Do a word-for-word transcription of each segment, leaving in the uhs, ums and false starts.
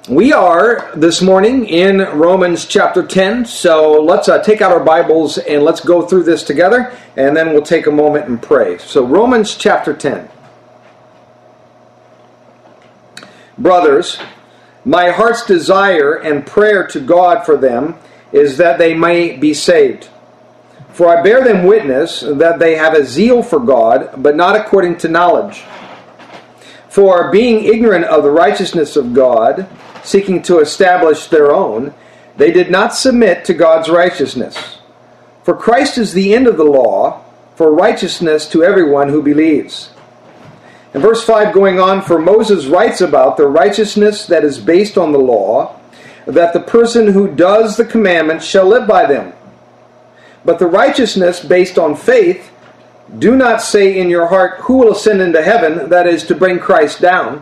We are this morning in Romans chapter ten, so let's uh, take out our Bibles and let's go through this together, and then we'll take a moment and pray. So Romans chapter ten. Brothers, my heart's desire and prayer to God for them is that they may be saved. For I bear them witness that they have a zeal for God, but not according to knowledge. For being ignorant of the righteousness of God, seeking to establish their own, they did not submit to God's righteousness. For Christ is the end of the law, for righteousness to everyone who believes. In verse five going on, for Moses writes about the righteousness that is based on the law, that the person who does the commandments shall live by them. But the righteousness based on faith, do not say in your heart, who will ascend into heaven, that is, to bring Christ down,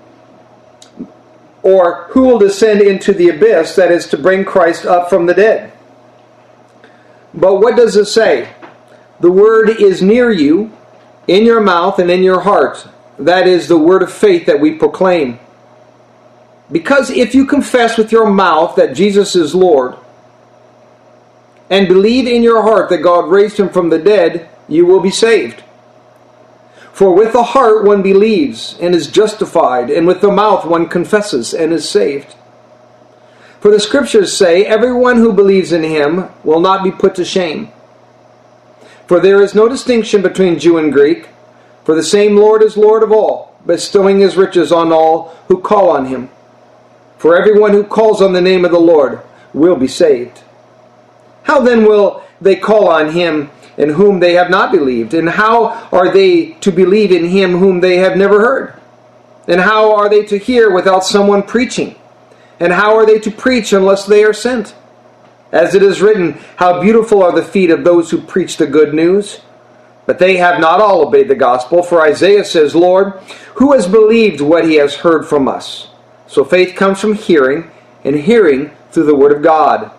or who will descend into the abyss, that is, to bring Christ up from the dead. But what does it say? The word is near you, in your mouth and in your heart. That is the word of faith that we proclaim. Because if you confess with your mouth that Jesus is Lord, and believe in your heart that God raised him from the dead, you will be saved. For with the heart one believes and is justified, and with the mouth one confesses and is saved. For the Scriptures say, everyone who believes in him will not be put to shame. For there is no distinction between Jew and Greek, for the same Lord is Lord of all, bestowing his riches on all who call on him. For everyone who calls on the name of the Lord will be saved. How then will they call on him in whom they have not believed? And how are they to believe in him whom they have never heard? And how are they to hear without someone preaching? And how are they to preach unless they are sent? As it is written, how beautiful are the feet of those who preach the good news. But they have not all obeyed the gospel. For Isaiah says, Lord, who has believed what he has heard from us? So faith comes from hearing, and hearing through the word of God.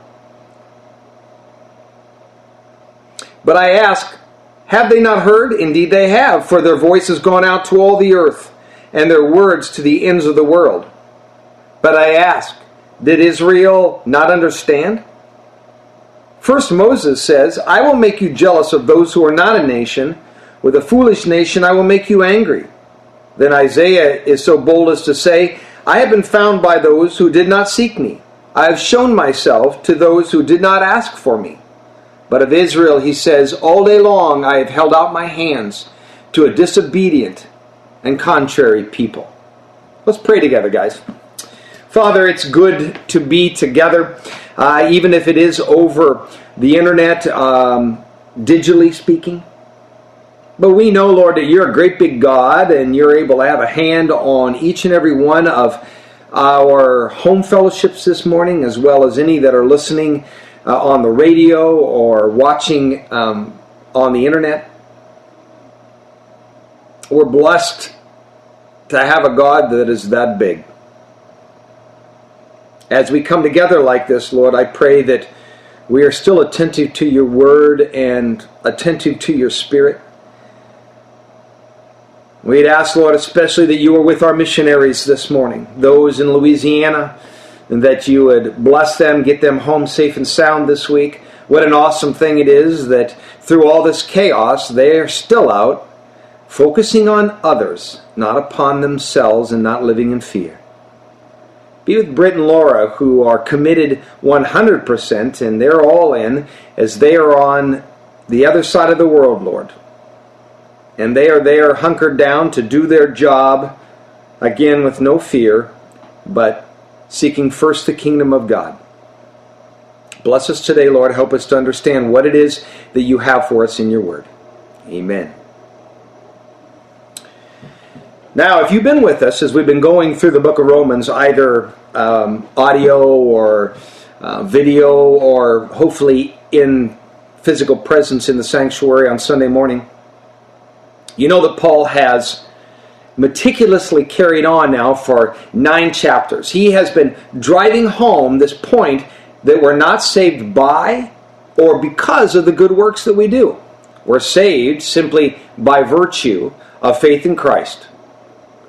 But I ask, have they not heard? Indeed they have, for their voice has gone out to all the earth, and their words to the ends of the world. But I ask, did Israel not understand? First Moses says, I will make you jealous of those who are not a nation. With a foolish nation I will make you angry. Then Isaiah is so bold as to say, I have been found by those who did not seek me. I have shown myself to those who did not ask for me. But of Israel he says, all day long I have held out my hands to a disobedient and contrary people. Let's pray together, guys. Father, it's good to be together, uh, even if it is over the internet, um, digitally speaking. But we know, Lord, that you're a great big God, and you're able to have a hand on each and every one of our home fellowships this morning, as well as any that are listening Uh, on the radio or watching um, on the internet. We're blessed to have a God that is that big. As we come together like this, Lord, I pray that we are still attentive to your word and attentive to your spirit. We'd ask, Lord, especially that you are with our missionaries this morning, those in Louisiana, and that you would bless them, get them home safe and sound this week. What an awesome thing it is that through all this chaos, they are still out, focusing on others, not upon themselves, and not living in fear. Be with Britt and Laura, who are committed one hundred percent, and they're all in, as they are on the other side of the world, Lord. And they are there hunkered down to do their job, again with no fear, but seeking first the kingdom of God. Bless us today, Lord. Help us to understand what it is that you have for us in your word. Amen. Now, if you've been with us as we've been going through the book of Romans, either um, audio or uh, video, or hopefully in physical presence in the sanctuary on Sunday morning, you know that Paul has meticulously carried on now for nine chapters. He has been driving home this point that we're not saved by or because of the good works that we do. We're saved simply by virtue of faith in Christ.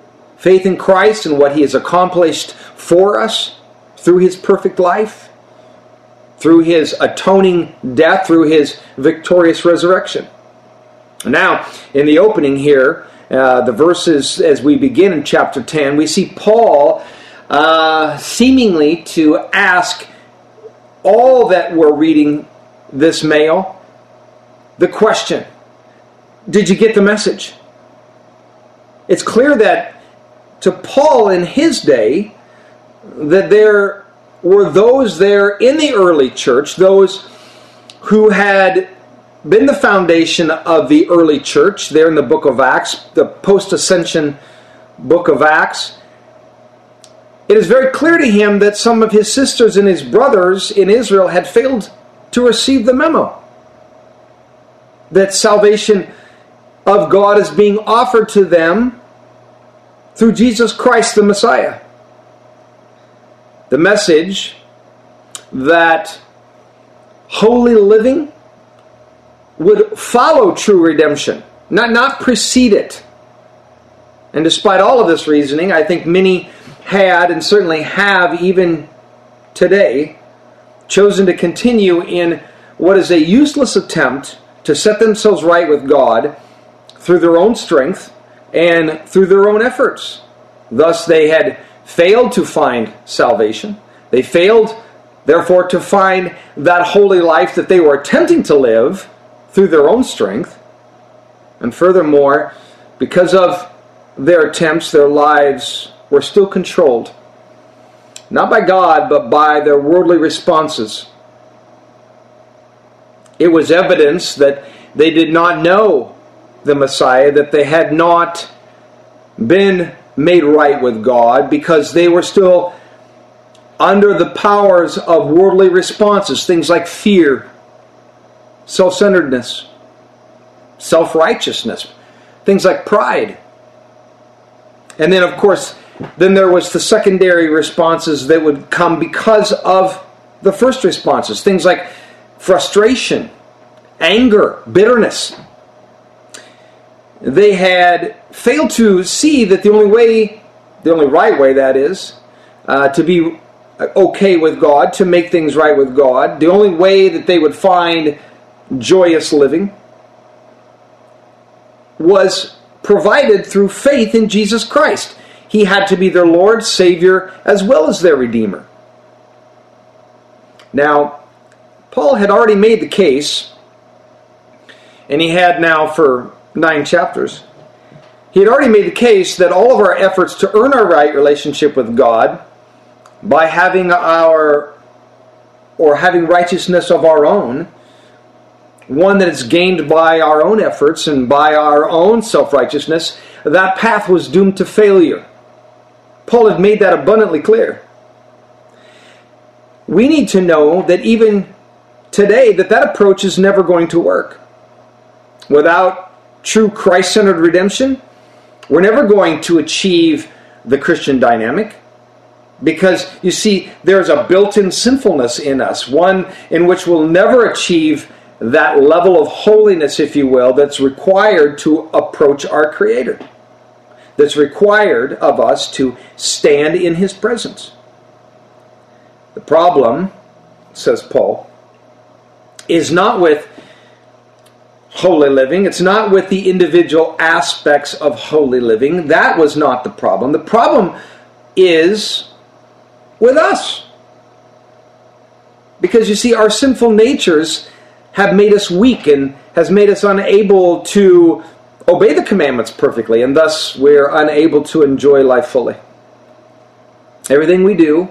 Faith in Christ and what He has accomplished for us through His perfect life, through His atoning death, through His victorious resurrection. Now, in the opening here, uh, the verses as we begin in chapter ten, we see Paul uh, seemingly to ask all that were reading this mail the question, did you get the message? It's clear that to Paul in his day, that there were those there in the early church, those who had been the foundation of the early church, there in the book of Acts, the post-ascension book of Acts. It is very clear to him that some of his sisters and his brothers in Israel had failed to receive the memo. That salvation of God is being offered to them through Jesus Christ the Messiah. The message that holy living would follow true redemption, not, not precede it. And despite all of this reasoning, I think many had and certainly have even today chosen to continue in what is a useless attempt to set themselves right with God through their own strength and through their own efforts. Thus they had failed to find salvation. They failed, therefore, to find that holy life that they were attempting to live through their own strength. And furthermore, because of their attempts, their lives were still controlled, not by God, but by their worldly responses. It was evidence that they did not know the Messiah, that they had not been made right with God, because they were still under the powers of worldly responses, things like fear, self-centeredness, self-righteousness, things like pride. And then, of course, then there was the secondary responses that would come because of the first responses, things like frustration, anger, bitterness. They had failed to see that the only way, the only right way, that is, uh, to be okay with God, to make things right with God, the only way that they would find joyous living was provided through faith in Jesus Christ. He had to be their Lord, Savior, as well as their Redeemer. Now, Paul had already made the case, and he had now for nine chapters, he had already made the case that all of our efforts to earn our right relationship with God by having our, or having righteousness of our own, one that is gained by our own efforts and by our own self-righteousness, that path was doomed to failure. Paul had made that abundantly clear. We need to know that even today, that that approach is never going to work. Without true Christ-centered redemption, we're never going to achieve the Christian dynamic. Because, you see, there's a built-in sinfulness in us, one in which we'll never achieve that level of holiness, if you will, that's required to approach our Creator. That's required of us to stand in His presence. The problem, says Paul, is not with holy living. It's not with the individual aspects of holy living. That was not the problem. The problem is with us. Because you see, our sinful natures have made us weak and has made us unable to obey the commandments perfectly, and thus we're unable to enjoy life fully. Everything we do,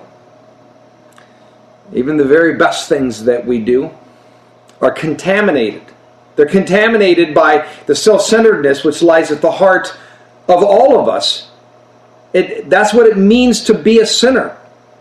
even the very best things that we do, are contaminated. They're contaminated by the self-centeredness which lies at the heart of all of us. It, that's what it means to be a sinner.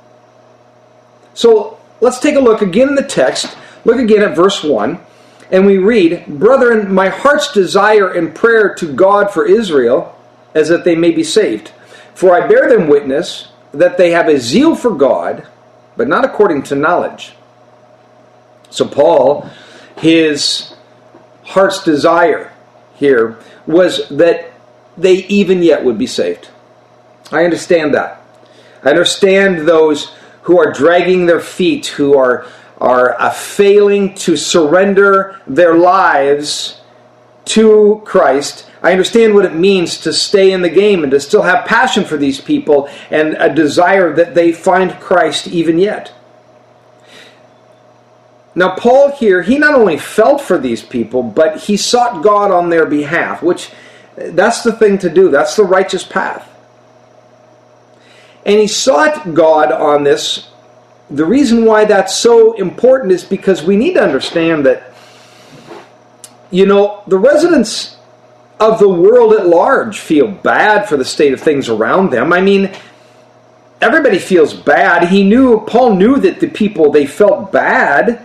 So let's take a look again in the text. Look again at verse one. And we read, "Brethren, my heart's desire and prayer to God for Israel is that they may be saved. For I bear them witness that they have a zeal for God, but not according to knowledge." So Paul, his heart's desire here was that they even yet would be saved. I understand that. I understand those who are dragging their feet, who are, are uh, failing to surrender their lives to Christ. I understand what it means to stay in the game and to still have passion for these people and a desire that they find Christ even yet. Now, Paul here, he not only felt for these people, but he sought God on their behalf, which that's the thing to do. That's the righteous path. And he sought God on this. The reason why that's so important is because we need to understand that, you know, the residents of the world at large feel bad for the state of things around them. I mean, everybody feels bad. He knew, Paul knew that the people, they felt bad.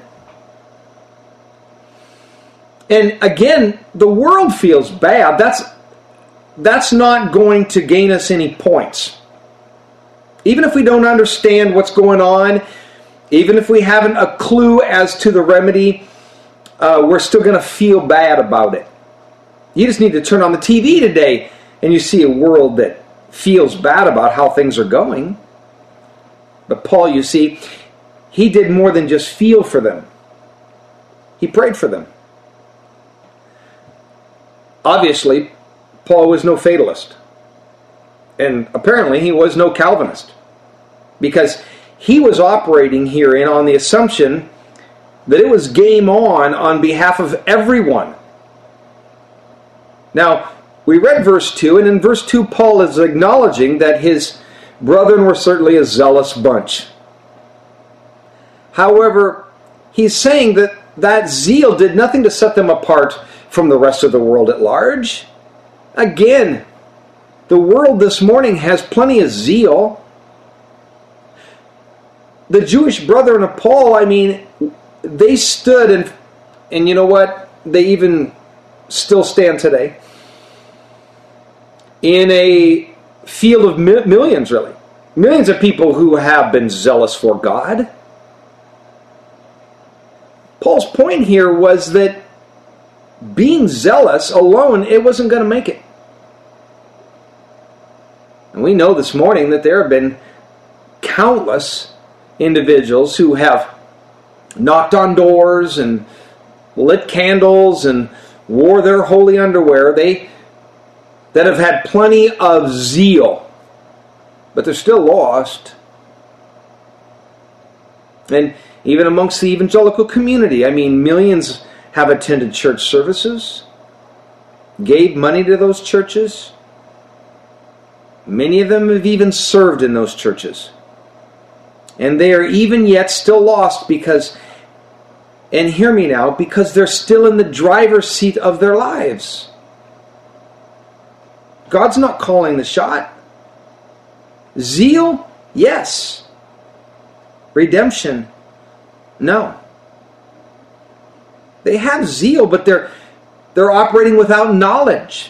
And again, the world feels bad. That's, that's not going to gain us any points. Even if we don't understand what's going on, even if we haven't a clue as to the remedy, uh, we're still going to feel bad about it. You just need to turn on the T V today and you see a world that feels bad about how things are going. But Paul, you see, he did more than just feel for them. He prayed for them. Obviously, Paul was no fatalist. And apparently he was no Calvinist. Because he was operating herein on the assumption that it was game on on behalf of everyone. Now, we read verse two, and in verse two Paul is acknowledging that his brethren were certainly a zealous bunch. However, he's saying that that zeal did nothing to set them apart from the rest of the world at large. Again, the world this morning has plenty of zeal. The Jewish brethren of Paul, I mean, they stood, and and you know what? They even still stand today in a field of mi- millions, really. Millions of people who have been zealous for God. Paul's point here was that being zealous alone, it wasn't going to make it. And we know this morning that there have been countless individuals who have knocked on doors and lit candles and wore their holy underwear. They that have had plenty of zeal, but they're still lost. And even amongst the evangelical community, I mean, millions have attended church services, gave money to those churches. Many of them have even served in those churches. And they are even yet still lost because, and hear me now, because they're still in the driver's seat of their lives. God's not calling the shot. Zeal, yes. Redemption, no. They have zeal, but they're they're operating without knowledge.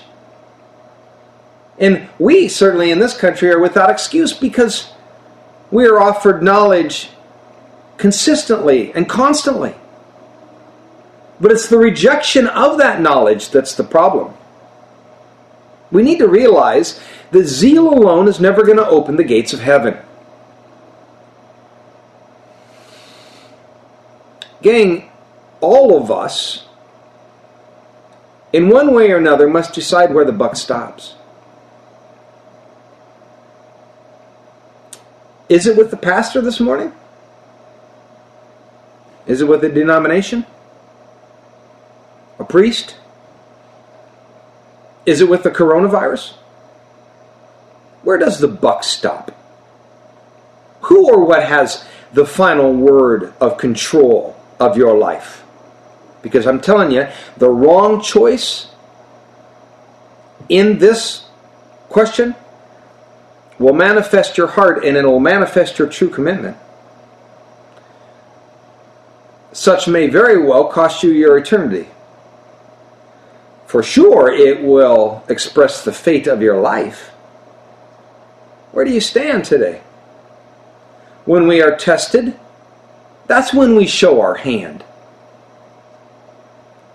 And we, certainly in this country, are without excuse because we are offered knowledge consistently and constantly. But it's the rejection of that knowledge that's the problem. We need to realize that zeal alone is never going to open the gates of heaven. Gang, all of us, in one way or another, must decide where the buck stops. Is it with the pastor this morning? Is it with a denomination? A priest? Is it with the coronavirus? Where does the buck stop? Who or what has the final word of control of your life? Because I'm telling you, the wrong choice in this question will manifest your heart, and it will manifest your true commitment. Such may very well cost you your eternity. For sure, it will express the fate of your life. Where do you stand today? When we are tested, that's when we show our hand.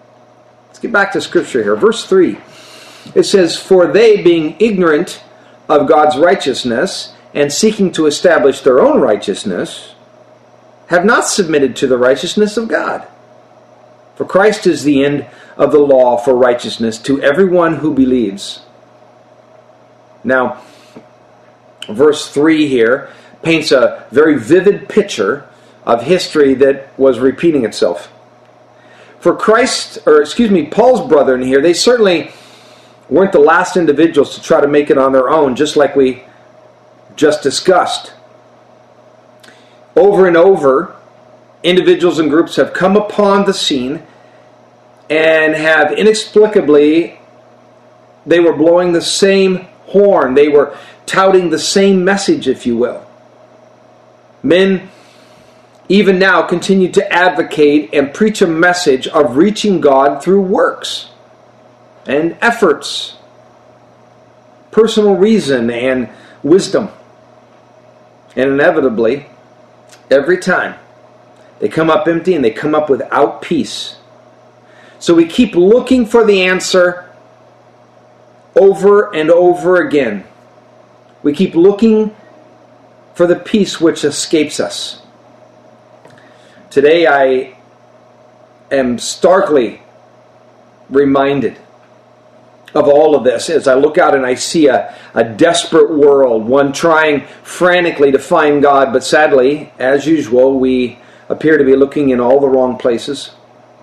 Let's get back to Scripture here. Verse three. It says, "For they, being ignorant of God's righteousness and seeking to establish their own righteousness have not submitted to the righteousness of God. For Christ is the end of the law for righteousness to everyone who believes. Now, verse three here paints a very vivid picture of history that was repeating itself. For Christ, or excuse me, Paul's brethren here, they certainly weren't the last individuals to try to make it on their own, just like we just discussed. Over and over, individuals and groups have come upon the scene and have inexplicably, they were blowing the same horn. They were touting the same message, if you will. Men, even now, continue to advocate and preach a message of reaching God through works and efforts, personal reason and wisdom. And inevitably, every time, they come up empty and they come up without peace. So we keep looking for the answer over and over again. We keep looking for the peace which escapes us. Today I am starkly reminded of all of this as I look out and I see a, a desperate world, one trying frantically to find God, but sadly, as usual, we appear to be looking in all the wrong places.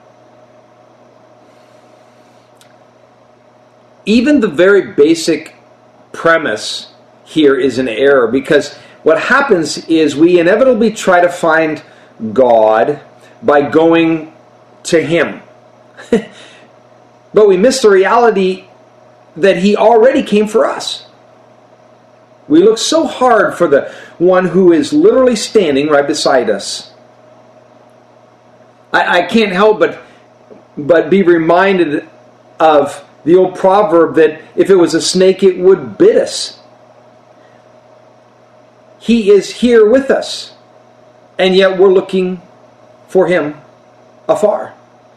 Even the very basic premise here is an error, because what happens is we inevitably try to find God by going to Him. But we miss the reality that He already came for us. We look so hard for the one who is literally standing right beside us. I, I can't help but, but be reminded of the old proverb that if it was a snake, it would bit us. He is here with us, and yet we're looking for Him afar.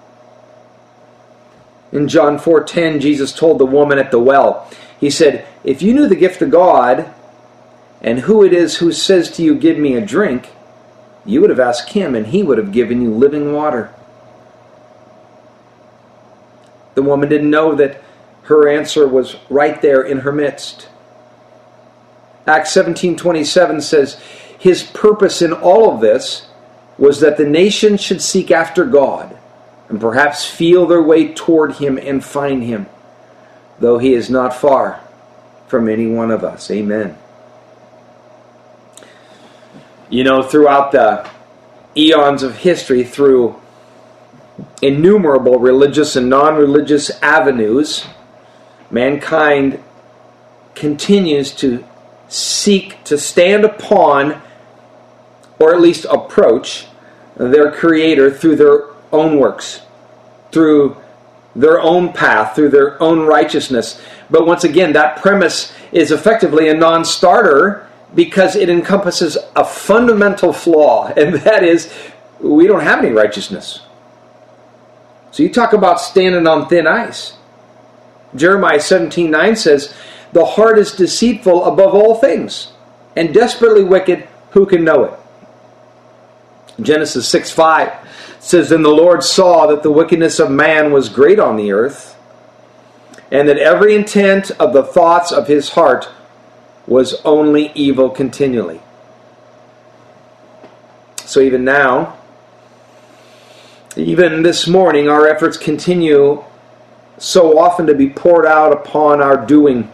In John four ten, Jesus told the woman at the well, He said, if you knew the gift of God and who it is who says to you, give me a drink, you would have asked Him and He would have given you living water. The woman didn't know that her answer was right there in her midst. Acts seventeen twenty-seven says, His purpose in all of this was that the nation should seek after God and perhaps feel their way toward Him and find Him, though He is not far from any one of us. Amen. You know, throughout the eons of history, through innumerable religious and non-religious avenues, mankind continues to seek to stand upon, or at least approach, their Creator through their own works, through their own path, through their own righteousness. But once again, that premise is effectively a non-starter because it encompasses a fundamental flaw, and that is, we don't have any righteousness. So you talk about standing on thin ice. Jeremiah seventeen nine says, the heart is deceitful above all things, and desperately wicked, who can know it? Genesis six five says, then the Lord saw that the wickedness of man was great on the earth, and that every intent of the thoughts of his heart was only evil continually. So even now, even this morning, our efforts continue so often to be poured out upon our doing,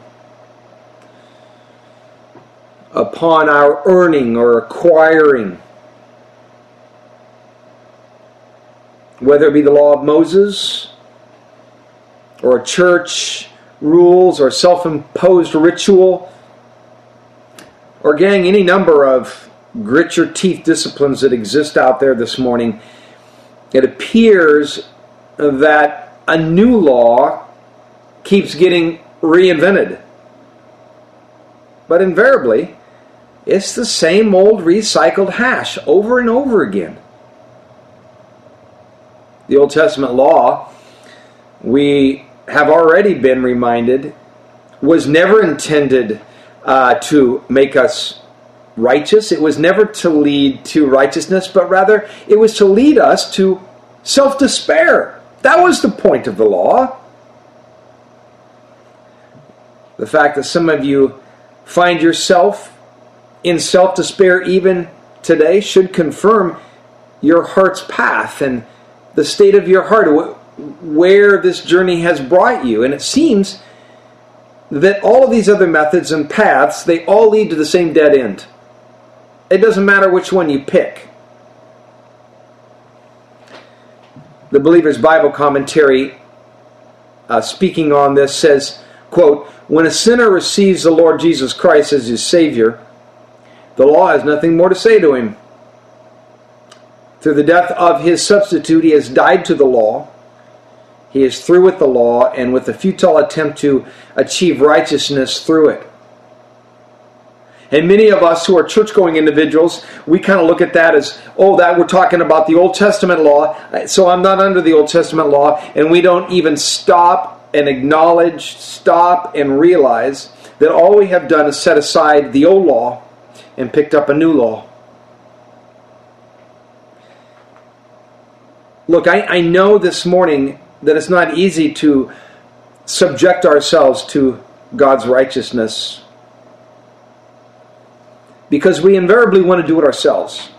upon our earning or acquiring. Whether it be the law of Moses, or church rules, or self-imposed ritual, or gang, any number of grit your teeth disciplines that exist out there this morning, it appears that a new law keeps getting reinvented. But invariably, it's the same old recycled hash over and over again. The Old Testament law, we have already been reminded, was never intended uh, to make us righteous. It was never to lead to righteousness, but rather it was to lead us to self-despair. That was the point of the law. The fact that some of you find yourself in self-despair even today should confirm your heart's path and the state of your heart, where this journey has brought you. And it seems that all of these other methods and paths, they all lead to the same dead end. It doesn't matter which one you pick. The Believer's Bible Commentary, uh, speaking on this, says, quote, "When a sinner receives the Lord Jesus Christ as his Savior, the law has nothing more to say to him. Through the death of his substitute, he has died to the law. He is through with the law and with the futile attempt to achieve righteousness through it." And many of us who are church-going individuals, we kind of look at that as, oh, that we're talking about the Old Testament law, so I'm not under the Old Testament law, and we don't even stop and acknowledge, stop and realize that all we have done is set aside the old law and picked up a new law. Look, I, I know this morning that it's not easy to subject ourselves to God's righteousness, because we invariably want to do it ourselves.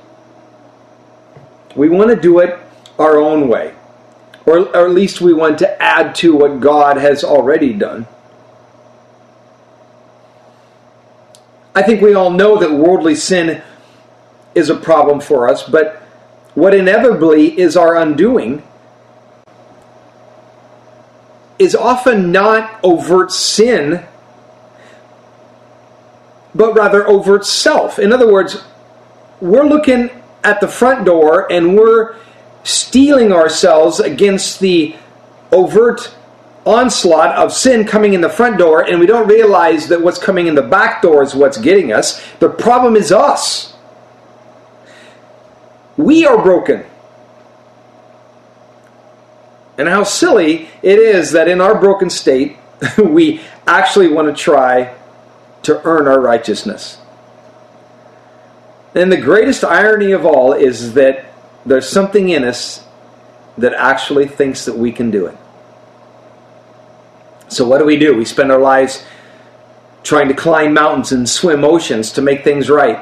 We want to do it our own way. Or, or at least we want to add to what God has already done. I think we all know that worldly sin is a problem for us, but what inevitably is our undoing is often not overt sin, but rather overt self. In other words, we're looking at the front door and we're steeling ourselves against the overt onslaught of sin coming in the front door, and we don't realize that what's coming in the back door is what's getting us. The problem is us. We are broken. And how silly it is that in our broken state, we actually want to try to earn our righteousness. And the greatest irony of all is that there's something in us that actually thinks that we can do it. So what do we do? We spend our lives trying to climb mountains and swim oceans to make things right,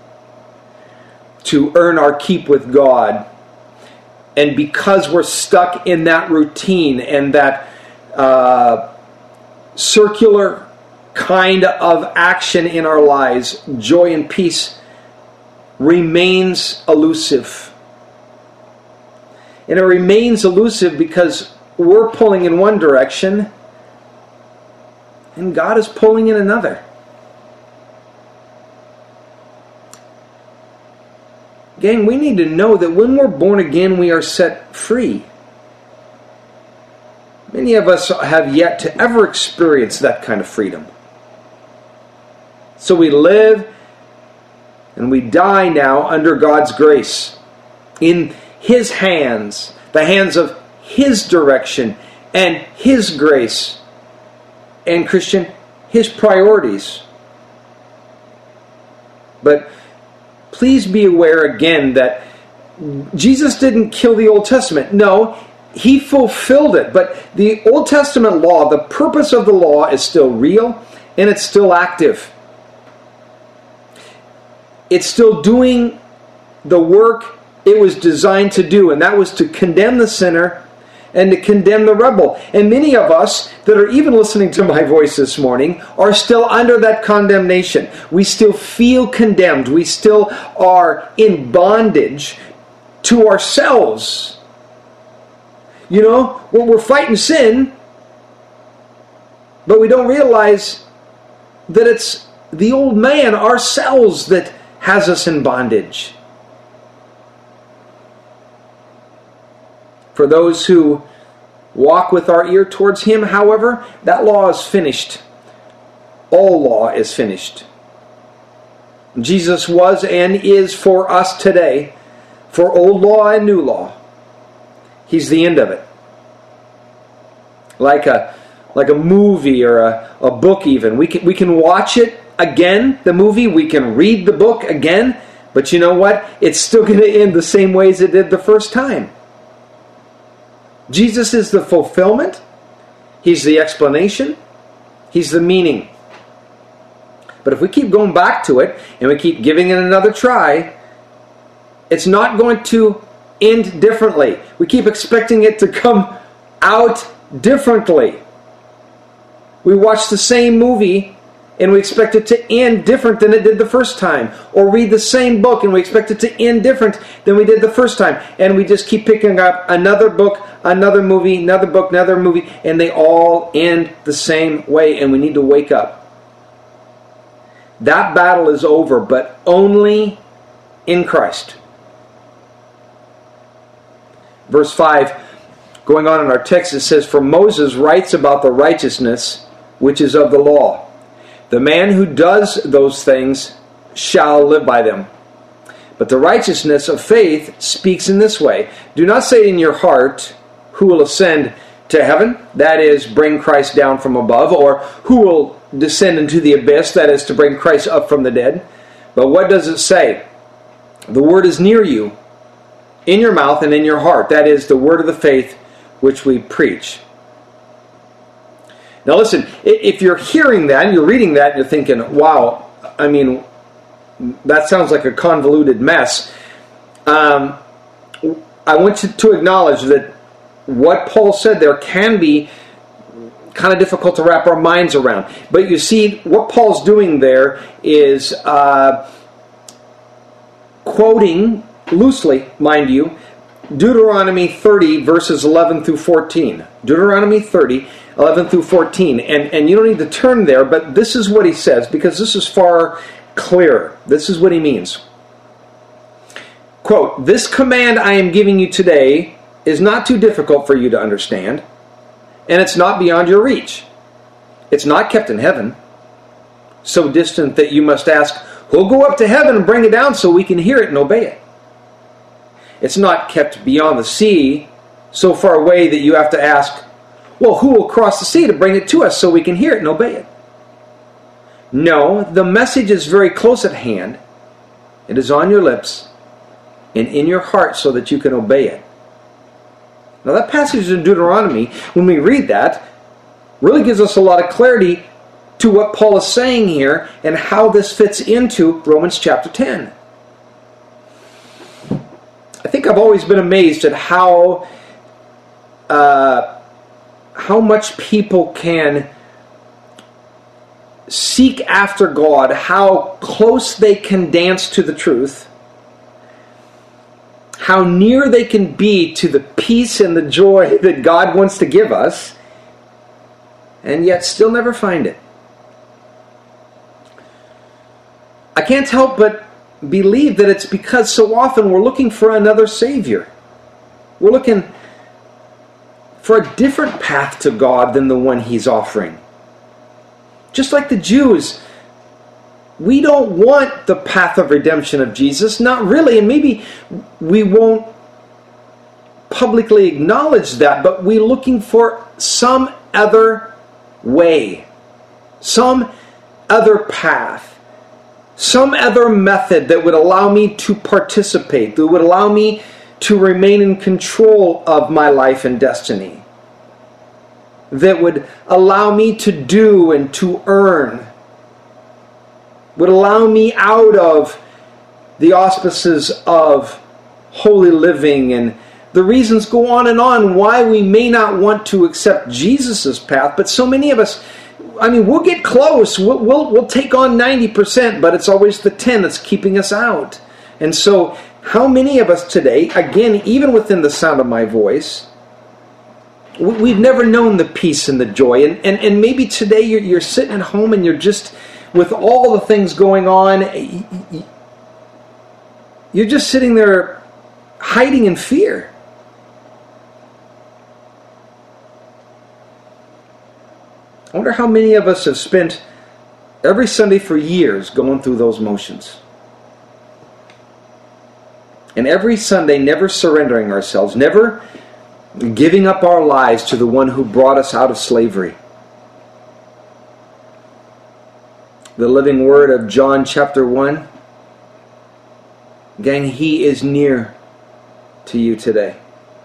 to earn our keep with God. And because we're stuck in that routine and that uh, circular kind of action in our lives, joy and peace remains elusive. And it remains elusive because we're pulling in one direction and God is pulling in another. Gang, we need to know that when we're born again, we are set free. Many of us have yet to ever experience that kind of freedom. So we live and we die now under God's grace, in His hands, the hands of His direction and His grace, and Christian, His priorities. But please be aware again that Jesus didn't kill the Old Testament. No, He fulfilled it. But the Old Testament law, the purpose of the law is still real and it's still active. It's still doing the work it was designed to do, and that was to condemn the sinner and to condemn the rebel. And many of us that are even listening to my voice this morning are still under that condemnation. We still feel condemned. We still are in bondage to ourselves. You know, when we're fighting sin, but we don't realize that it's the old man, ourselves, that has us in bondage. For those who walk with our ear towards Him, however, that law is finished. All law is finished. Jesus was and is for us today, for old law and new law. He's the end of it. Like a like a movie or a, a book even. We can, we can watch it again the movie, we can read the book again, but you know what? It's still going to end the same way as it did the first time. Jesus is the fulfillment. He's the explanation. He's the meaning. But if we keep going back to it and we keep giving it another try, it's not going to end differently. We keep expecting it to come out differently. We watch the same movie and we expect it to end different than it did the first time. Or read the same book and we expect it to end different than we did the first time. And we just keep picking up another book, another movie, another book, another movie, and they all end the same way, and we need to wake up. That battle is over, but only in Christ. Verse five, going on in our text, it says, "For Moses writes about the righteousness which is of the law. The man who does those things shall live by them. But the righteousness of faith speaks in this way. Do not say in your heart, who will ascend to heaven, that is, bring Christ down from above, or who will descend into the abyss, that is, to bring Christ up from the dead. But what does it say? The word is near you, in your mouth and in your heart, that is, the word of the faith which we preach." Now listen, if you're hearing that and you're reading that and you're thinking, wow, I mean, that sounds like a convoluted mess, um, I want you to acknowledge that what Paul said there can be kind of difficult to wrap our minds around. But you see, what Paul's doing there is uh, quoting, loosely, mind you, Deuteronomy thirty, verses eleven through fourteen. Deuteronomy thirty, eleven through fourteen. And, and you don't need to turn there, but this is what he says, because this is far clearer. This is what he means. Quote, "This command I am giving you today is not too difficult for you to understand, and it's not beyond your reach. It's not kept in heaven, so distant that you must ask, who'll go up to heaven and bring it down so we can hear it and obey it? It's not kept beyond the sea, so far away that you have to ask, well, who will cross the sea to bring it to us so we can hear it and obey it? No, the message is very close at hand. It is on your lips and in your heart so that you can obey it." Now that passage in Deuteronomy, when we read that, really gives us a lot of clarity to what Paul is saying here and how this fits into Romans chapter ten. I think I've always been amazed at how uh, how much people can seek after God, how close they can dance to the truth, how near they can be to the peace and the joy that God wants to give us, and yet still never find it. I can't help but believe that it's because so often we're looking for another Savior. We're looking for a different path to God than the one He's offering. Just like the Jews, we don't want the path of redemption of Jesus, not really, and maybe we won't publicly acknowledge that, but we're looking for some other way, some other path, some other method that would allow me to participate, that would allow me to remain in control of my life and destiny, that would allow me to do and to earn, would allow me out of the auspices of holy living, and the reasons go on and on why we may not want to accept Jesus' path. But so many of us, I mean, we'll get close, we'll, we'll, we'll take on ninety percent, but it's always the ten that's keeping us out. And so how many of us today, again, even within the sound of my voice, we've never known the peace and the joy, and, and, and maybe today you're, you're sitting at home and you're just, with all the things going on, you're just sitting there hiding in fear. I wonder how many of us have spent every Sunday for years going through those motions. And every Sunday never surrendering ourselves, never giving up our lives to the one who brought us out of slavery. the living word of John chapter one. Gang, He is near to you today.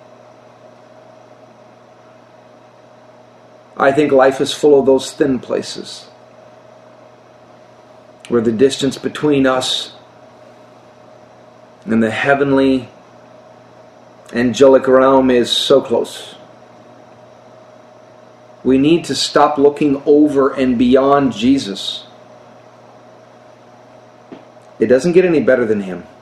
I think life is full of those thin places where the distance between us and the heavenly angelic realm is so close. We need to stop looking over and beyond Jesus. It doesn't get any better than Him.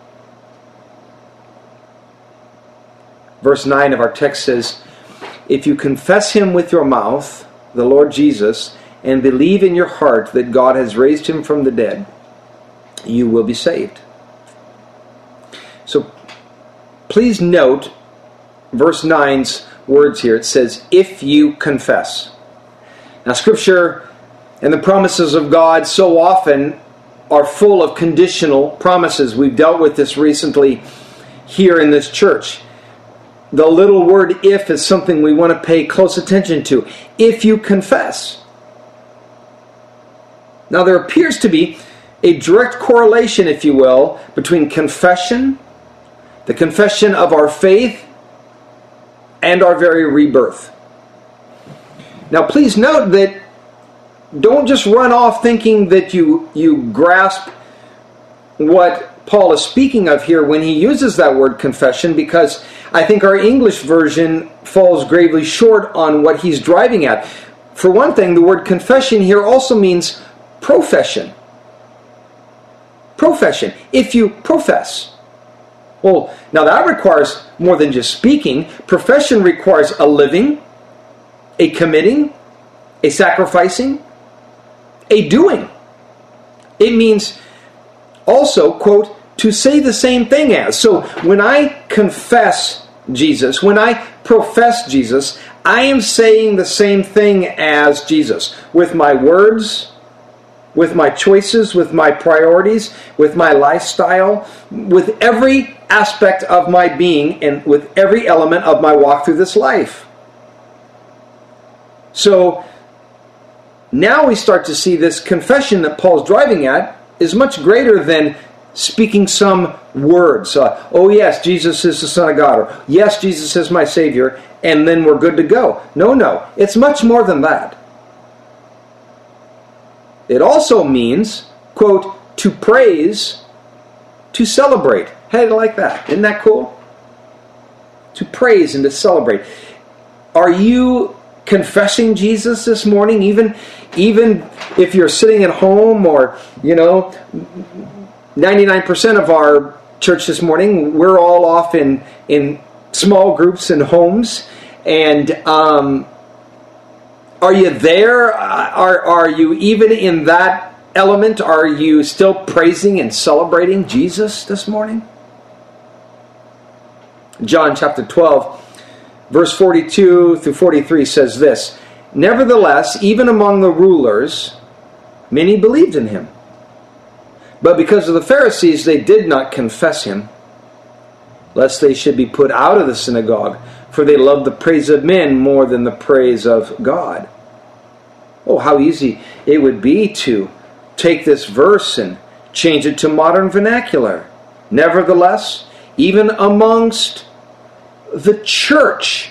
Verse nine of our text says, if you confess Him with your mouth, the Lord Jesus, and believe in your heart that God has raised Him from the dead, you will be saved. So please note verse nine's words here. It says, if you confess. Now Scripture and the promises of God so often are full of conditional promises. We've dealt with this recently here in this church. The little word if is something we want to pay close attention to. If you confess. Now there appears to be a direct correlation, if you will, between confession, the confession of our faith, and our very rebirth. Now please note that don't just run off thinking that you, you grasp what Paul is speaking of here when he uses that word confession, because I think our English version falls gravely short on what he's driving at. For one thing, the word confession here also means profession. Profession. If you profess. Well, now that requires more than just speaking. Profession requires a living, a committing, a sacrificing, a doing. It means also, quote, to say the same thing as. So when I confess Jesus, when I profess Jesus, I am saying the same thing as Jesus. With my words, with my choices, with my priorities, with my lifestyle, with every aspect of my being, and with every element of my walk through this life. So now we start to see this confession that Paul's driving at is much greater than speaking some words. Uh, oh yes, Jesus is the Son of God. Or yes, Jesus is my Savior. And then we're good to go. No, no. It's much more than that. It also means, quote, to praise, to celebrate. Hey, I like that. Isn't that cool? To praise and to celebrate. Are you confessing Jesus this morning? Even, even if you're sitting at home, or, you know, ninety-nine percent of our church this morning, we're all off in, in small groups and homes. And um, are you there? Are, are you even in that element? Are you still praising and celebrating Jesus this morning? John chapter twelve, verse forty-two through forty-three says this, nevertheless, even among the rulers, many believed in him. But because of the Pharisees, they did not confess him, lest they should be put out of the synagogue, for they loved the praise of men more than the praise of God. Oh, how easy it would be to take this verse and change it to modern vernacular. Nevertheless, even amongst the church,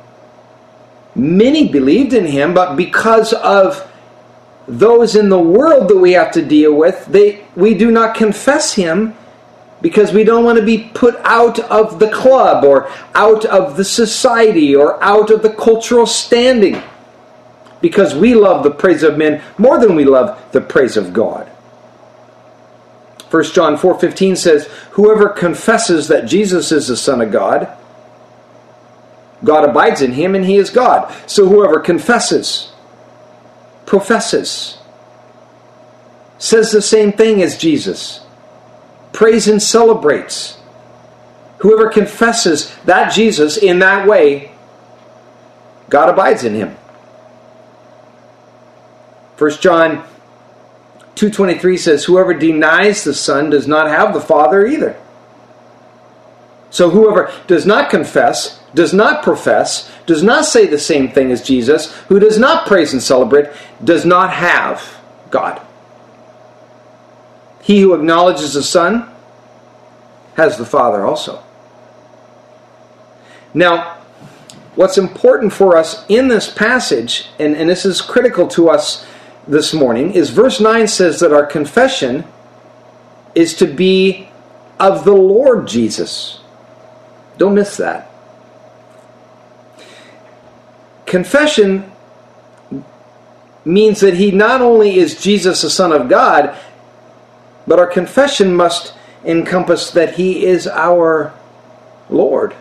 many believed in him, but because of those in the world that we have to deal with, they we do not confess him, because we don't want to be put out of the club or out of the society or out of the cultural standing, because we love the praise of men more than we love the praise of God. First John four fifteen says, whoever confesses that Jesus is the Son of God, God abides in him and he is God. So whoever confesses, professes, says the same thing as Jesus, prays and celebrates, whoever confesses that Jesus in that way, God abides in him. First John two twenty-three says, whoever denies the Son does not have the Father either. So whoever does not confess, does not profess, does not say the same thing as Jesus, who does not praise and celebrate, does not have God. He who acknowledges the Son has the Father also. Now, what's important for us in this passage, and, and this is critical to us this morning, is verse nine says that our confession is to be of the Lord Jesus. Don't miss that. Confession means that He not only is Jesus, the Son of God, but our confession must encompass that He is our Lord.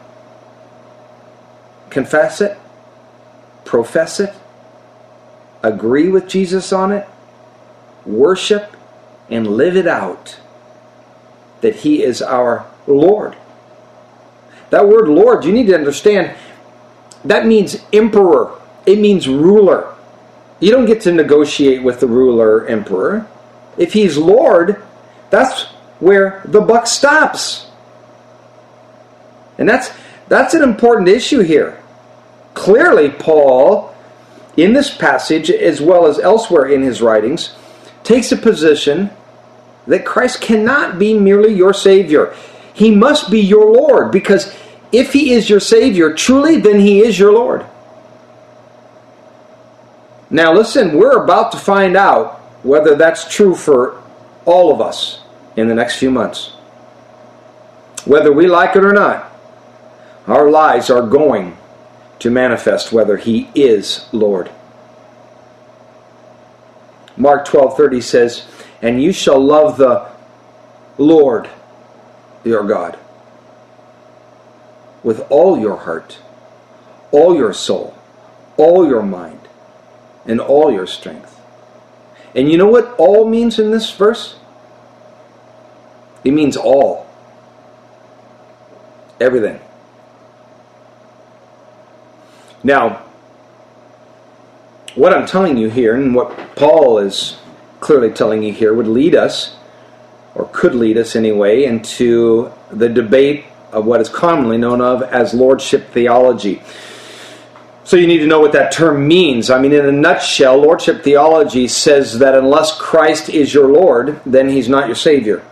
Confess it, profess it, agree with Jesus on it, worship, and live it out, that He is our Lord. That word Lord, you need to understand, that means emperor. It means ruler. You don't get to negotiate with the ruler, emperor. If He's Lord, that's where the buck stops. And that's that's an important issue here. Clearly, Paul, in this passage, as well as elsewhere in his writings, takes a position that Christ cannot be merely your Savior. He must be your Lord, because if He is your Savior truly, then He is your Lord. Now listen, we're about to find out whether that's true for all of us in the next few months. Whether we like it or not, our lives are going to manifest whether He is Lord. Mark twelve thirty says, "And you shall love the Lord your God with all your heart, all your soul, all your mind, and all your strength." And you know what all means in this verse? It means all. Everything. Now, what I'm telling you here, and what Paul is clearly telling you here, would lead us, or could lead us anyway, into the debate of what is commonly known of as lordship theology. So you need to know what that term means. I mean, in a nutshell, lordship theology says that unless Christ is your Lord, then He's not your Savior.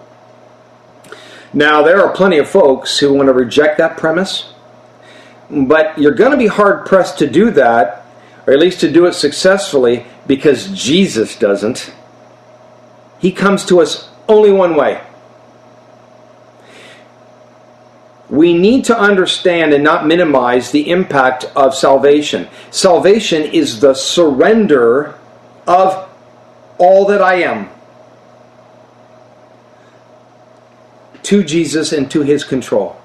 Now, there are plenty of folks who want to reject that premise, but you're going to be hard-pressed to do that, or at least to do it successfully, because Jesus doesn't. He comes to us only one way. We need to understand and not minimize the impact of salvation. Salvation is the surrender of all that I am to Jesus and to His control.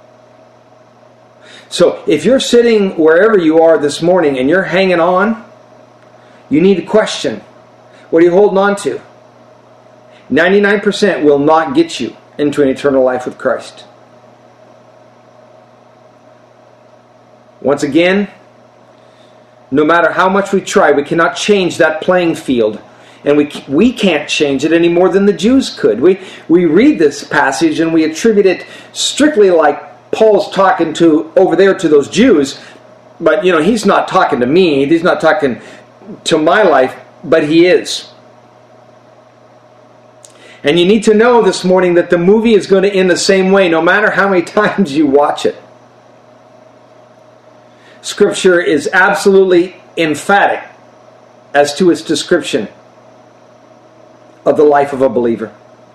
So if you're sitting wherever you are this morning and you're hanging on, you need to question, what are you holding on to? ninety-nine percent will not get you into an eternal life with Christ. Once again, no matter how much we try, we cannot change that playing field. And we we can't change it any more than the Jews could. We, we read this passage and we attribute it strictly like Paul's talking to over there to those Jews. But, you know, he's not talking to me. He's not talking to my life, but he is. And you need to know this morning that the movie is going to end the same way, no matter how many times you watch it. Scripture is absolutely emphatic as to its description of the life of a believer.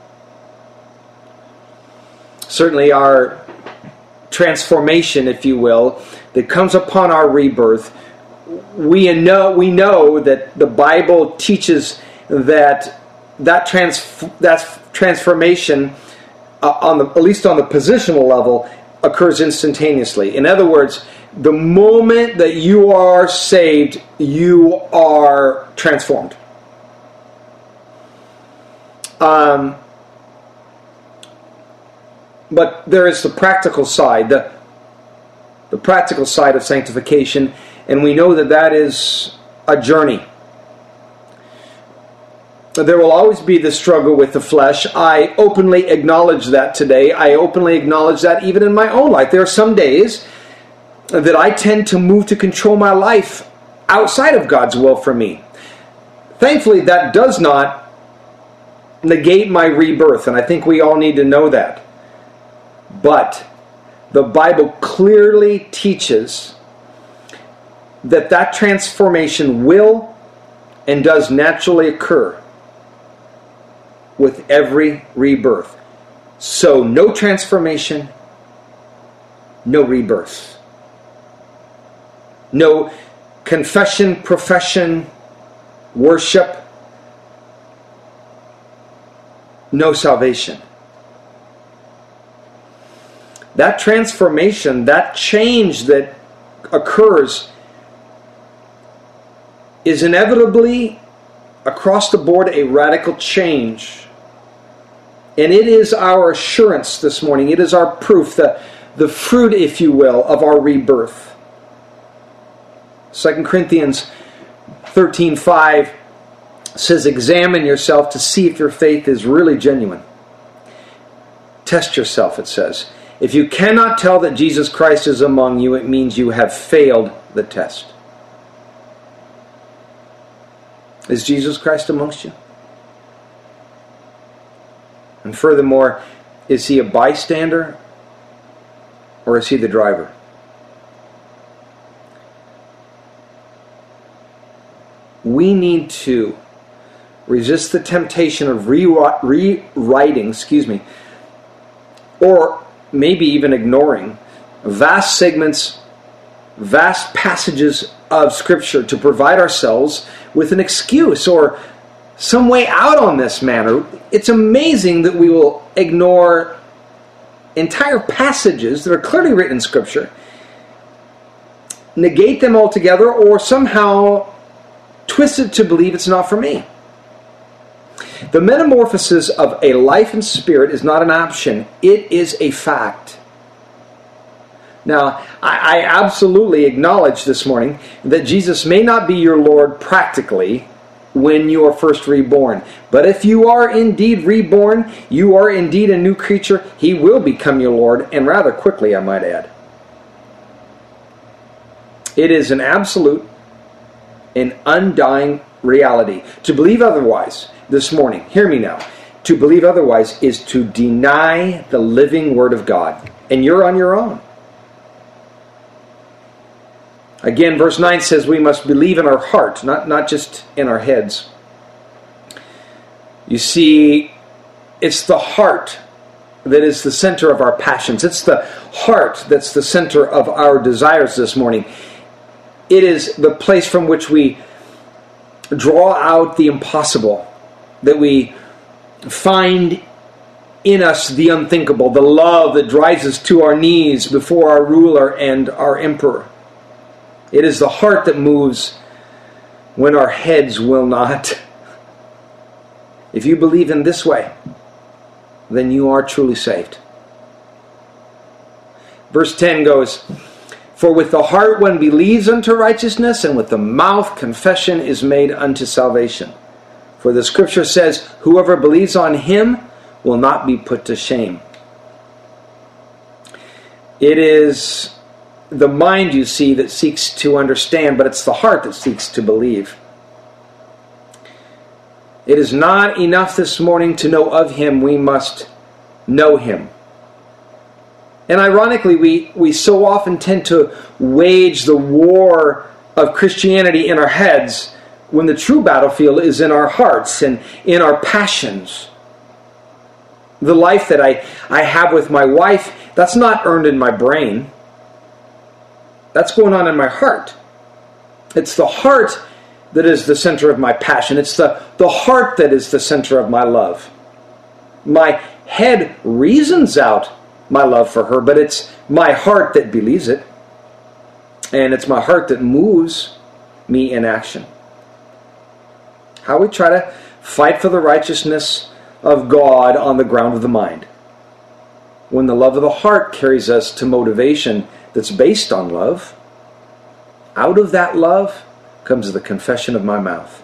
Certainly our transformation, if you will, that comes upon our rebirth, we know we know that the Bible teaches that that trans that transformation, uh, on the at least on the positional level, occurs instantaneously. In other words, the moment that you are saved, you are transformed. Um, but there is the practical side, the, the practical side of sanctification, and we know that that is a journey. There will always be the struggle with the flesh. I openly acknowledge that today. I openly acknowledge that even in my own life. There are some days that I tend to move to control my life outside of God's will for me. Thankfully, that does not negate my rebirth, and I think we all need to know that. But the Bible clearly teaches that that transformation will and does naturally occur with every rebirth. So no transformation, no rebirth. No confession, profession, worship, no salvation. That transformation, that change that occurs is inevitably, across the board, a radical change. And it is our assurance this morning. It is our proof, the, the fruit, if you will, of our rebirth. Second Corinthians thirteen five says, examine yourself to see if your faith is really genuine. Test yourself, it says. If you cannot tell that Jesus Christ is among you, it means you have failed the test. Is Jesus Christ amongst you? And furthermore, is he a bystander or is he the driver? We need to resist the temptation of rewriting, excuse me, or maybe even ignoring vast segments, vast passages of Scripture to provide ourselves with an excuse or some way out on this matter. It's amazing that we will ignore entire passages that are clearly written in Scripture, negate them altogether, or somehow twist it to believe it's not for me. The metamorphosis of a life and spirit is not an option. It is a fact. Now, I, I absolutely acknowledge this morning that Jesus may not be your Lord practically when you are first reborn. But if you are indeed reborn, you are indeed a new creature, He will become your Lord, and rather quickly, I might add. It is an absolute and undying reality. To believe otherwise this morning, hear me now, to believe otherwise is to deny the living Word of God. And you're on your own. Again, verse nine says we must believe in our heart, not, not just in our heads. You see, it's the heart that is the center of our passions. It's the heart that's the center of our desires this morning. It is the place from which we draw out the impossible, that we find in us the unthinkable, the love that drives us to our knees before our ruler and our emperor. It is the heart that moves when our heads will not. If you believe in this way, then you are truly saved. Verse ten goes, for with the heart one believes unto righteousness, and with the mouth confession is made unto salvation. For the Scripture says, whoever believes on Him will not be put to shame. It is the mind, you see, that seeks to understand, but it's the heart that seeks to believe. It is not enough this morning to know of Him, we must know Him. And ironically, we, we so often tend to wage the war of Christianity in our heads when the true battlefield is in our hearts and in our passions. The life that I, I have with my wife, that's not earned in my brain. That's going on in my heart. It's the heart that is the center of my passion. It's the, the heart that is the center of my love. My head reasons out my love for her, but it's my heart that believes it. And it's my heart that moves me in action. How we try to fight for the righteousness of God on the ground of the mind, when the love of the heart carries us to motivation that's based on love. Out of that love comes the confession of my mouth.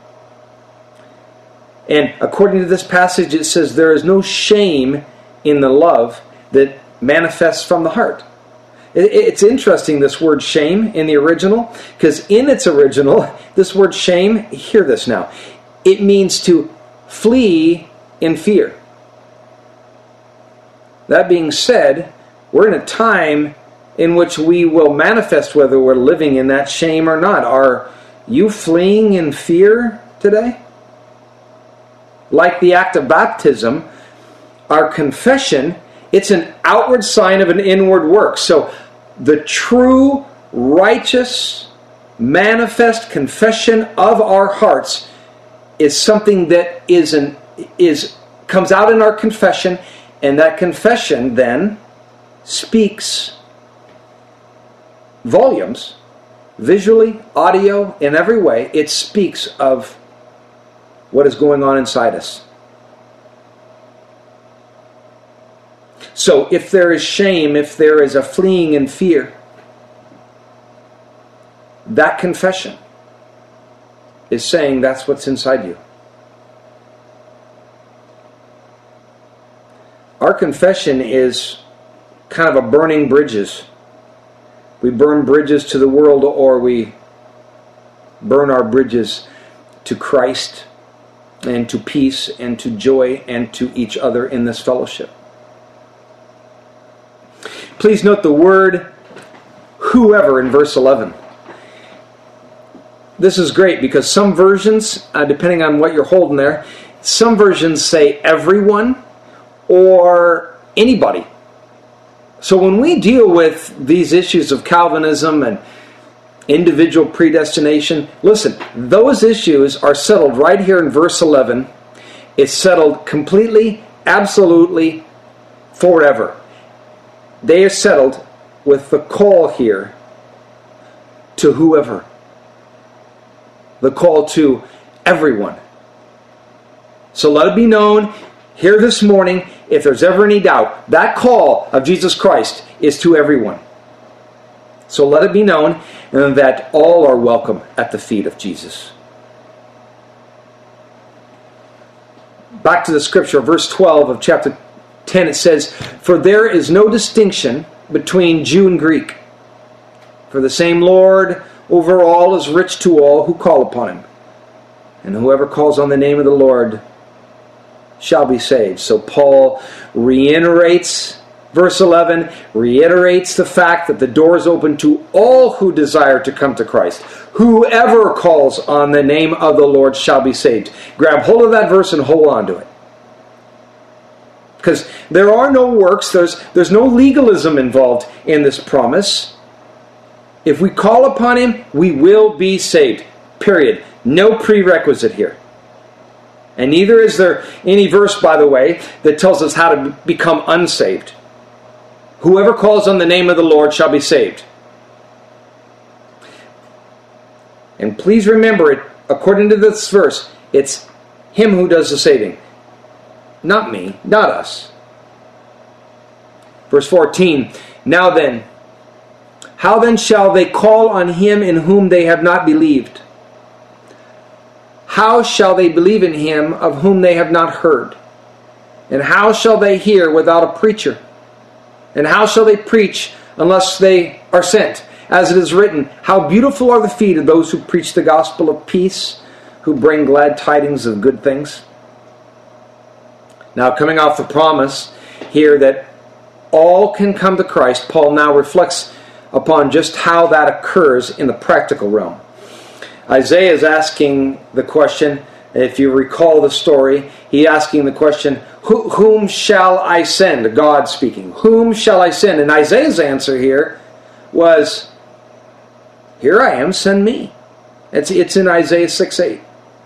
And according to this passage, it says there is no shame in the love that manifests from the heart. It's interesting, this word shame in the original, because in its original, this word shame, hear this now, it means to flee in fear. That being said, we're in a time in which we will manifest whether we're living in that shame or not. Are you fleeing in fear today? Like the act of baptism, our confession, it's an outward sign of an inward work. So the true, righteous, manifest confession of our hearts is something that is an is comes out in our confession, and that confession then speaks volumes, visually, audio, in every way. It speaks of what is going on inside us. So if there is shame, if there is a fleeing in fear, that confession is saying that's what's inside you. Our confession is kind of a burning bridges. We burn bridges to the world, or we burn our bridges to Christ and to peace and to joy and to each other in this fellowship. Please note the word whoever in verse eleven. This is great because some versions, uh, depending on what you're holding there, some versions say everyone or anybody. So when we deal with these issues of Calvinism and individual predestination, listen, those issues are settled right here in verse eleven. It's settled completely, absolutely, forever. They are settled with the call here to whoever. The call to everyone. So let it be known here this morning, if there's ever any doubt, that call of Jesus Christ is to everyone. So let it be known that all are welcome at the feet of Jesus. Back to the scripture, verse twelve of chapter ten, it says, "For there is no distinction between Jew and Greek, for the same Lord over all is rich to all who call upon him. And whoever calls on the name of the Lord shall be saved." So Paul reiterates, verse eleven, reiterates the fact that the door is open to all who desire to come to Christ. Whoever calls on the name of the Lord shall be saved. Grab hold of that verse and hold on to it. Because there are no works, there's, there's no legalism involved in this promise. If we call upon him, we will be saved. Period. No prerequisite here. And neither is there any verse, by the way, that tells us how to become unsaved. Whoever calls on the name of the Lord shall be saved. And please remember it, according to this verse, it's him who does the saving. Not me, not us. Verse fourteen, "Now then, how then shall they call on him in whom they have not believed? How shall they believe in him of whom they have not heard? And how shall they hear without a preacher? And how shall they preach unless they are sent? As it is written, how beautiful are the feet of those who preach the gospel of peace, who bring glad tidings of good things." Now, coming off the promise here that all can come to Christ, Paul now reflects upon just how that occurs in the practical realm. Isaiah is asking the question, if you recall the story, he asking the question, Who, whom shall I send? God speaking. Whom shall I send? And Isaiah's answer here was, here I am, send me. It's, it's in Isaiah six eight.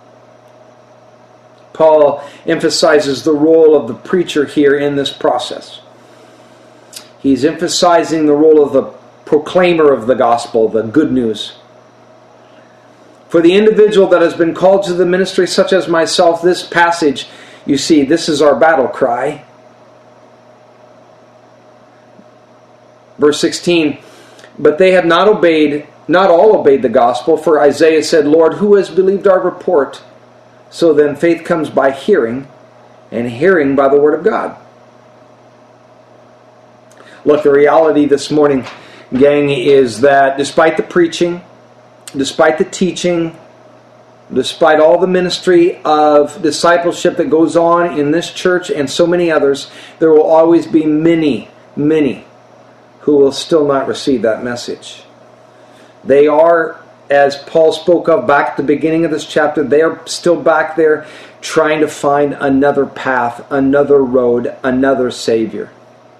Paul emphasizes the role of the preacher here in this process. He's emphasizing the role of the proclaimer of the gospel, the good news. For the individual that has been called to the ministry, such as myself, this passage, you see, this is our battle cry. Verse sixteen, "But they have not obeyed, not all obeyed the gospel, for Isaiah said, Lord, who has believed our report? So then faith comes by hearing, and hearing by the word of God." Look, the reality this morning, gang, is that despite the preaching, despite the teaching, Despite all the ministry of discipleship that goes on in this church and so many others, there will always be many, many who will still not receive that message. They are, as Paul spoke of back at the beginning of this chapter, they are still back there trying to find another path, another road, another Savior.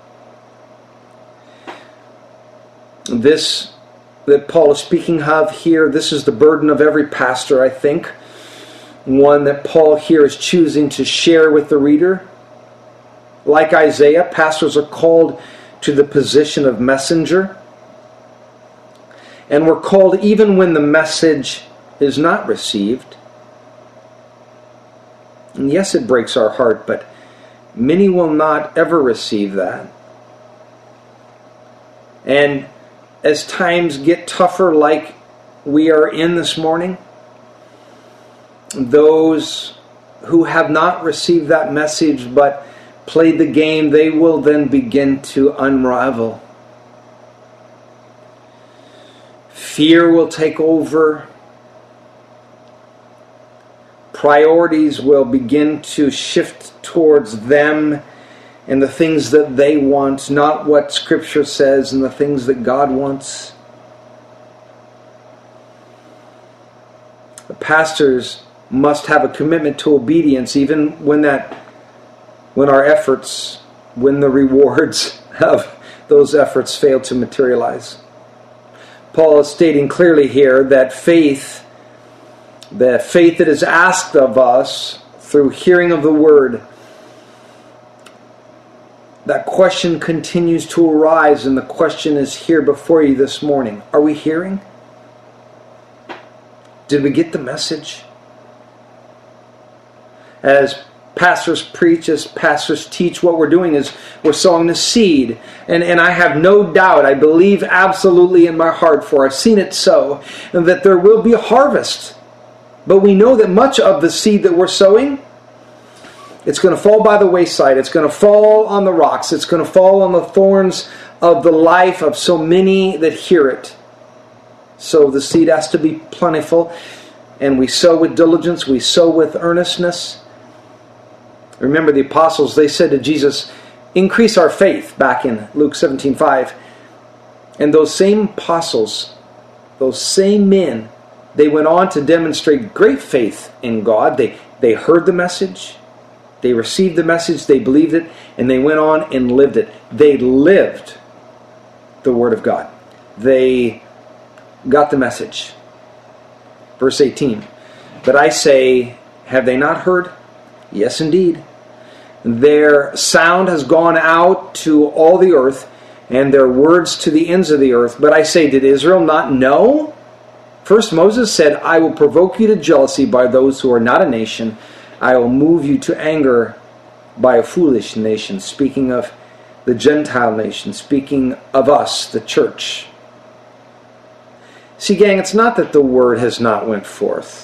This that Paul is speaking of here, this is the burden of every pastor, I think. One that Paul here is choosing to share with the reader. Like Isaiah, pastors are called to the position of messenger. And we're called even when the message is not received. And yes, it breaks our heart, but many will not ever receive that. And as times get tougher like we are in this morning, those who have not received that message but played the game, they will then begin to unravel. Fear will take over. Priorities will begin to shift towards them and the things that they want, not what Scripture says and the things that God wants. The pastors must have a commitment to obedience even when that when our efforts, when the rewards of those efforts fail to materialize. Paul is stating clearly here that faith, the faith that is asked of us through hearing of the Word, that question continues to arise, and the question is here before you this morning. Are we hearing? Did we get the message? As pastors preach, as pastors teach, what we're doing is we're sowing the seed. And, and I have no doubt, I believe absolutely in my heart, for I've seen it so, and that there will be a harvest. But we know that much of the seed that we're sowing, it's going to fall by the wayside. It's going to fall on the rocks. It's going to fall on the thorns of the life of so many that hear it. So the seed has to be plentiful. And we sow with diligence. We sow with earnestness. Remember the apostles, they said to Jesus, increase our faith, back in Luke seventeen five. And those same apostles, those same men, they went on to demonstrate great faith in God. They, they heard the message. They received the message, they believed it, and they went on and lived it. They lived the Word of God. They got the message. Verse eighteen. But I say, have they not heard? Yes, indeed. Their sound has gone out to all the earth, and their words to the ends of the earth. But I say, did Israel not know? First Moses said, I will provoke you to jealousy by those who are not a nation. I will move you to anger by a foolish nation. Speaking of the Gentile nation, speaking of us, the church. See, gang, it's not that the word has not went forth.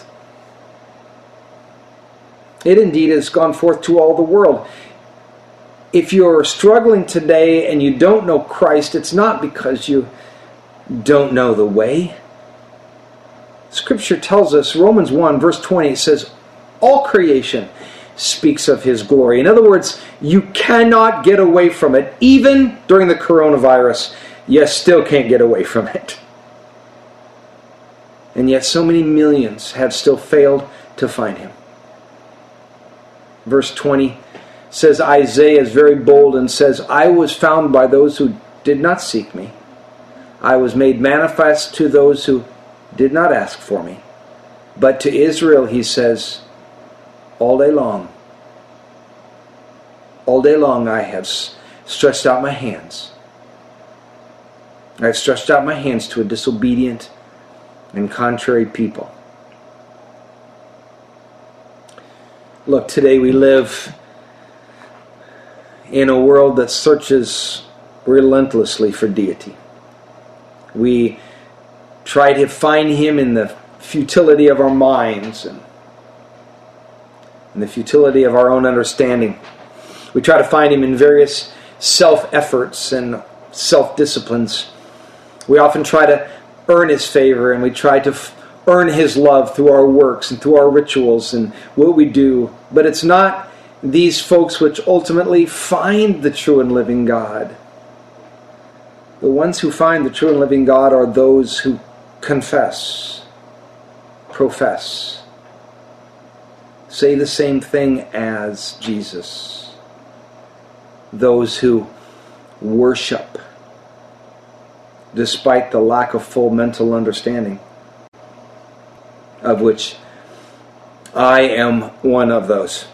It indeed has gone forth to all the world. If you're struggling today and you don't know Christ, it's not because you don't know the way. Scripture tells us, Romans one, verse twenty, it says, all creation speaks of His glory. In other words, you cannot get away from it. Even during the coronavirus, you still can't get away from it. And yet so many millions have still failed to find Him. Verse twenty says, Isaiah is very bold and says, I was found by those who did not seek me. I was made manifest to those who did not ask for me. But to Israel, he says, all day long, all day long I have stretched out my hands. I have stretched out my hands to a disobedient and contrary people. Look, today we live in a world that searches relentlessly for deity. We try to find Him in the futility of our minds and in the futility of our own understanding. We try to find Him in various self-efforts and self-disciplines. We often try to earn His favor, and we try to f- earn His love through our works and through our rituals and what we do. But it's not these folks which ultimately find the true and living God. The ones who find the true and living God are those who confess, profess, say the same thing as Jesus. Those who worship despite the lack of full mental understanding, of which I am one of those.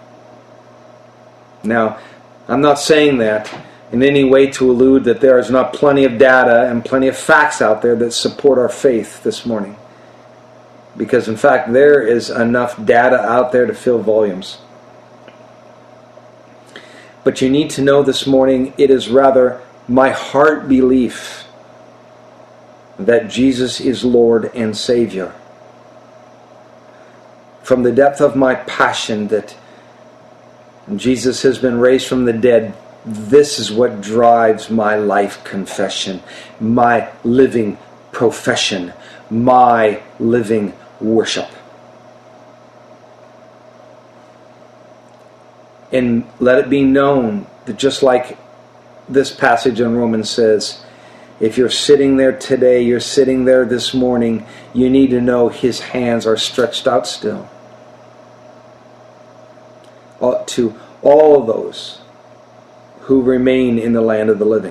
Now, I'm not saying that in any way to allude that there is not plenty of data and plenty of facts out there that support our faith this morning. Because in fact, there is enough data out there to fill volumes. But you need to know this morning, it is rather my heart belief that Jesus is Lord and Savior. From the depth of my passion that Jesus has been raised from the dead, this is what drives my life confession, my living profession, my living worship. And let it be known that just like this passage in Romans says, if you're sitting there today, you're sitting there this morning, you need to know His hands are stretched out still to all those who remain in the land of the living.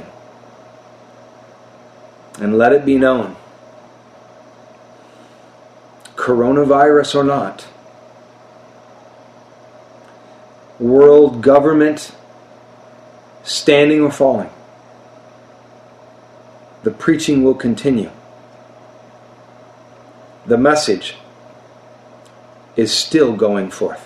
And let it be known, coronavirus or not, world government standing or falling, the preaching will continue. The message is still going forth.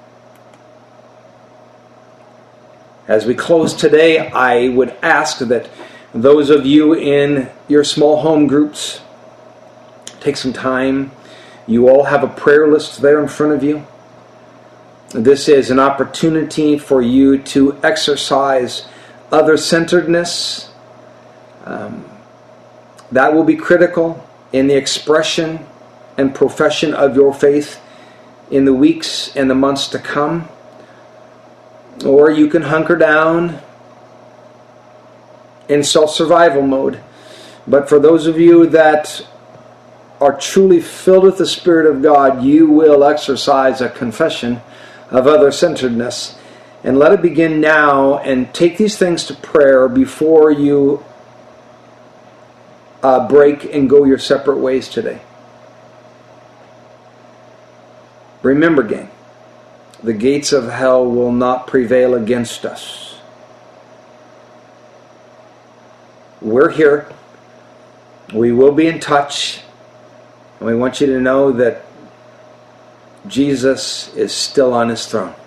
As we close today, I would ask that those of you in your small home groups take some time. You all have a prayer list there in front of you. This is an opportunity for you to exercise other-centeredness. Um, that will be critical in the expression and profession of your faith in the weeks and the months to come. Or you can hunker down in self-survival mode. But for those of you that are truly filled with the Spirit of God, you will exercise a confession of other-centeredness. And let it begin now, and take these things to prayer before you uh, break and go your separate ways today. Remember, gang, the gates of hell will not prevail against us. We're here. We will be in touch. And we want you to know that Jesus is still on His throne.